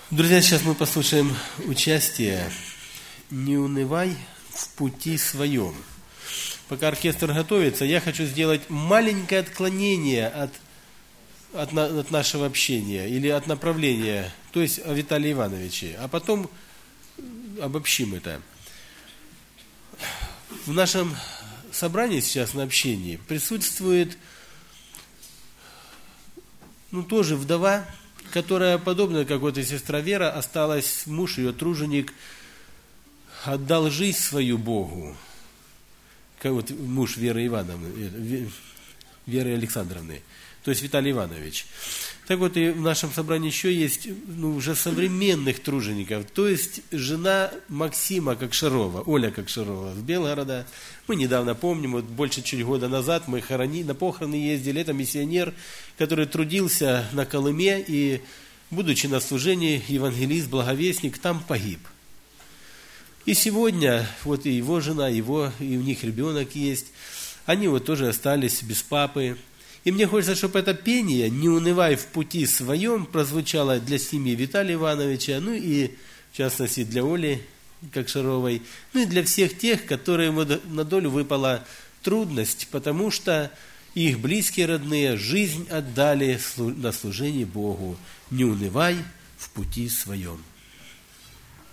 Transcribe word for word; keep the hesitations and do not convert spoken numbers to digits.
Друзья, сейчас мы послушаем участие «Не унывай в пути своем». Пока оркестр готовится, я хочу сделать маленькое отклонение от, от, от нашего общения или от направления, то есть о Виталии Ивановиче, а потом обобщим это. В нашем собрании сейчас на общении присутствует, ну, тоже вдова, которая, подобно как вот и сестра Вера, осталась, муж ее, труженик, отдал жизнь свою Богу, как вот муж Веры Ивановны, Веры Александровны, то есть Виталий Иванович. Так вот, и в нашем собрании еще есть, ну, уже современных тружеников, то есть жена Максима Кокшарова, Оля Кокшарова с Белгорода. Мы недавно помним, вот больше чуть года назад мы хорони, на похороны ездили. Это миссионер, который трудился на Колыме и, будучи на служении, евангелист, благовестник, там погиб. И сегодня вот и его жена, его, и у них ребенок есть, они вот тоже остались без папы. И мне хочется, чтобы это пение «Не унывай в пути своем» прозвучало для семьи Виталия Ивановича, ну и, в частности, для Оли Кокшаровой, ну и для всех тех, которым на долю выпала трудность, потому что их близкие, родные жизнь отдали на служение Богу. Не унывай в пути своем.